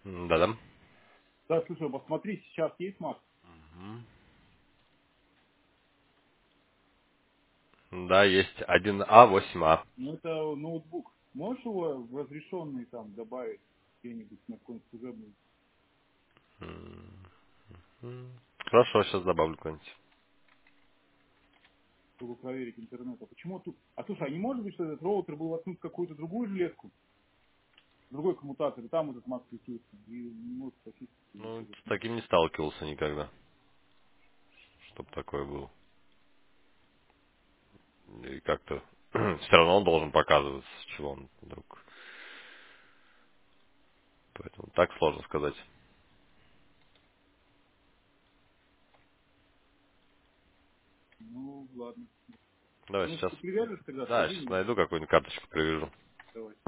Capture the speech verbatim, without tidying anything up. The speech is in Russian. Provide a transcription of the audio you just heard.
Да-да. Да, слушай, посмотри, сейчас есть Mac? Да, есть один а восемь а. Ну, это ноутбук. Можешь его в разрешенный там добавить где-нибудь на какой-нибудь служебный, Хорошо, сейчас добавлю куда-нибудь. чтобы проверить интернет? А почему тут... А слушай, а не может быть, что этот роутер был воткнут в какую-то другую железку, другой коммутатор, и там этот Mac крутился, и не может спросить, или Ну, что-то. с таким не сталкивался никогда, чтобы такое было. И как-то все равно он должен показываться, с чего он вдруг. Поэтому так сложно сказать. Ну, ладно. Давай Ну, сейчас. ты привяжешь, тогда Да, скажи сейчас мне. найду какую-нибудь карточку, привяжу. Давай.